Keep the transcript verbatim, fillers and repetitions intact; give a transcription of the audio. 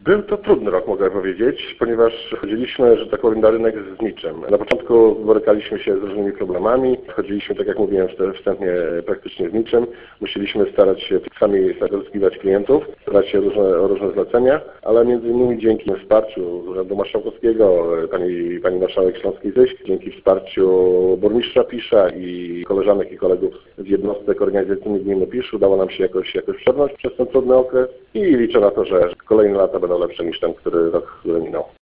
Był to trudny rok, mogę powiedzieć, ponieważ chodziliśmy, że tak powiem, na rynek z niczym. Na początku borykaliśmy się z różnymi problemami, chodziliśmy, tak jak mówiłem wstępnie, praktycznie z niczym. Musieliśmy starać się sami pozyskiwać klientów, starać się różne, o różne zlecenia, ale między innymi dzięki wsparciu Urzędu Marszałkowskiego, pani, pani Marszałek Śląskiej Zyś, dzięki wsparciu burmistrza Pisza i koleżanek i kolegów z jednostek organizacyjnych gminy Pisz udało nam się jakoś, jakoś przebrnąć przez ten trudny okres i liczę na to, że kolejne lata będą lepsze niż ten, który rok, który minął.